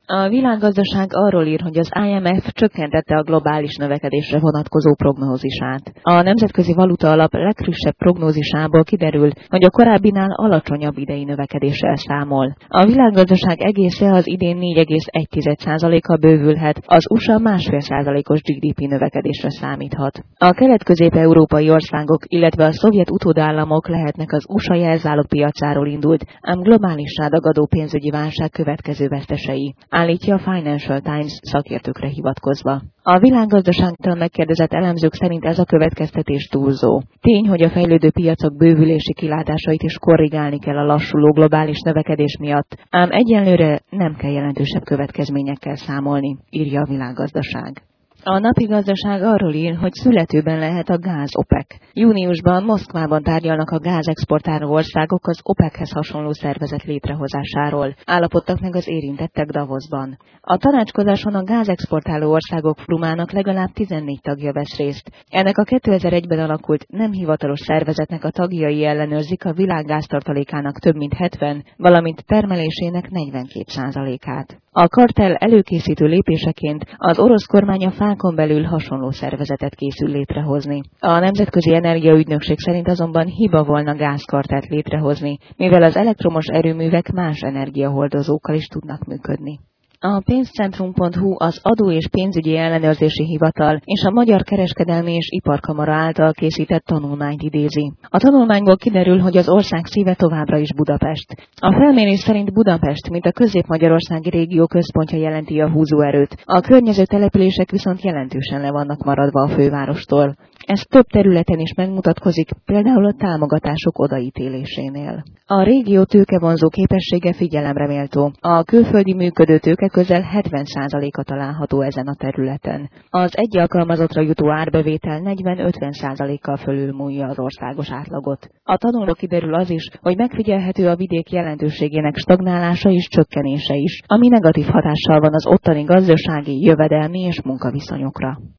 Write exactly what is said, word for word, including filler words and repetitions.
A világgazdaság arról ír, hogy az I M F csökkentette a globális növekedésre vonatkozó prognózisát. A Nemzetközi Valuta Alap legfrissebb prognózisából kiderül, hogy a korábbinál alacsonyabb idei növekedéssel számol. A világgazdaság egésze az idén négy egész egy százalékkal bővülhet, az U S A másfél százalékos G D P növekedésre számíthat. A kelet-közép-európai országok, illetve a szovjet utódállamok lehetnek az U S A jelzálogpiacáról indult, ám globálissá dagadó pénzügyi válság következő vesztesei, állítja a Financial Times szakértőkre hivatkozva. A világgazdaságtól megkérdezett elemzők szerint ez a következtetés túlzó. Tény, hogy a fejlődő piacok bővülési kilátásait is korrigálni kell a lassuló globális növekedés miatt, ám egyenlőre nem kell jelentősebb következményekkel számolni, írja a világgazdaság. A napi gazdaság arról ír, hogy születőben lehet a gáz OPEC. Júniusban Moszkvában tárgyalnak a gázexportáló országok az OPEC-hez hasonló szervezet létrehozásáról. Állapodtak meg az érintettek Davosban. A tanácskozáson a gázexportáló országok fórumának legalább tizennégy tagja vesz részt. Ennek a kétezer-egyben alakult nem hivatalos szervezetnek a tagjai ellenőrzik a világ gáztartalékának több mint hetven, valamint termelésének negyvenkét százalékát. A kartell előkészítő lépéseként az orosz kormány a fákon belül hasonló szervezetet készül létrehozni. A Nemzetközi Energiaügynökség szerint azonban hiba volna gázkartelt létrehozni, mivel az elektromos erőművek más energiahordozókkal is tudnak működni. A pénzcentrum pont hu az Adó- és Pénzügyi Ellenőrzési Hivatal és a Magyar Kereskedelmi és Iparkamara által készített tanulmányt idézi. A tanulmányból kiderül, hogy az ország szíve továbbra is Budapest. A felmérés szerint Budapest, mint a közép-magyarországi régió központja jelenti a húzóerőt. A környező települések viszont jelentősen le vannak maradva a fővárostól. Ez több területen is megmutatkozik, például a támogatások odaítélésénél. A régió tőkevonzó képessége figyelemre méltó. A külföldi működő tőke közel hetven százaléka található ezen a területen. Az egy alkalmazottra jutó árbevétel negyven-ötven százalékkal fölülmúlja az országos átlagot. A tanulmányból kiderül az is, hogy megfigyelhető a vidék jelentőségének stagnálása és csökkenése is, ami negatív hatással van az ottani gazdasági, jövedelmi és munkaviszonyokra.